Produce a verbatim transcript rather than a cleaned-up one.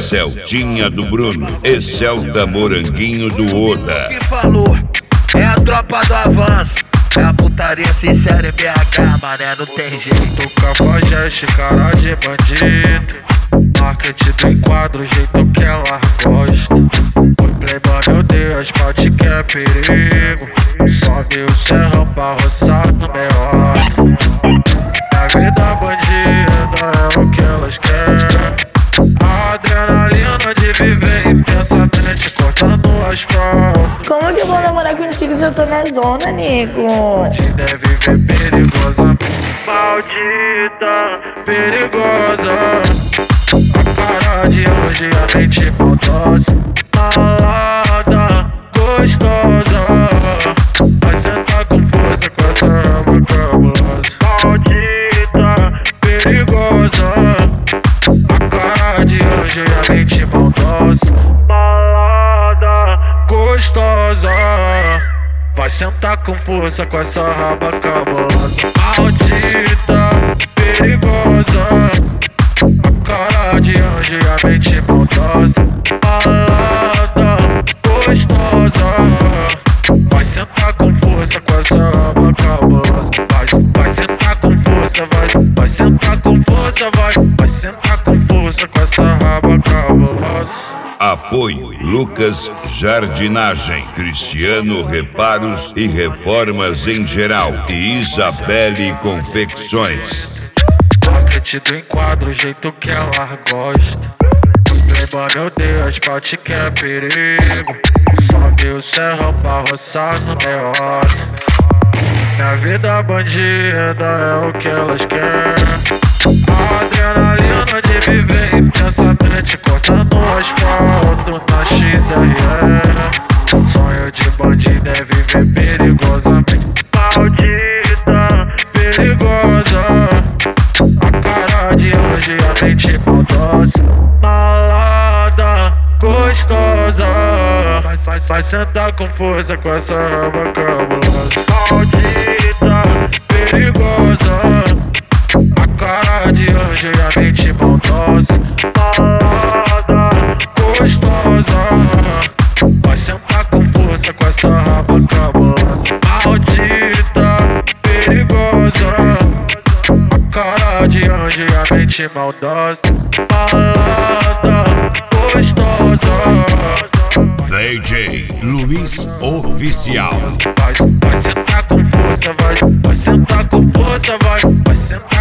Celtinha do Bruno e Celta Moranguinho do Oda. Que falou, é a tropa do avanço, é a putaria sincera em B H, mané, não tem jeito. Cafajeste, cara de bandido, marketing do enquadro, o jeito que ela gosta. Oi playboy, meu Deus, pode que é perigo. Sobe o serrão pra roçar no meio. A vida bandida é o que elas querem. A adrenalina de viver intensamente, cortando o asfalto. Como que eu vou namorar contigo se eu tô na zona, nego? Te deve ver perigosa, maldita, perigosa. A cara de hoje, a mente maldosa, malada, gostosa. Vai sentar com força com essa raba cabulosa. Maldita, perigosa. A cara de hoje, a mente maldosa, malada, gostosa. Vai sentar com força com essa raba cabulosa. Maldita, perigosa. A cara de anjo e a mente maldosa, malada, gostosa. Vai sentar com força com essa raba cabulosa. Vai, vai sentar com força, vai, vai sentar com força, vai, vai sentar com força com essa raba cabulosa. Apoio Lucas Jardinagem, Cristiano Reparos e Reformas em Geral e Isabelle Confecções. Marketing do enquadro, o jeito que ela gosta. Playboy, meu Deus, pode que é perigo. Sobe o serrão pra roçar no meio. Minha vida bandida é o que elas querem. A adrenalina de viver intensamente, cortando o asfalto na X R E. Sonho de bandido é viver perigosamente. Maldita, perigosa. A cara de anjo e a mente maldosa, malada, gostosa. Vai, vai, vai sentar com força com essa raba cabulosa. Maldita, perigosa. A cara de anjo e a mente maldosa, malada, gostosa. Vai sentar com força com essa raba cabulosa. Maldita, perigosa. A cara de anjo e a mente maldosa, malada, gostosa. D J Luiz Oficial. Vai, vai sentar com força, vai, vai sentar com força, vai, vai sentar.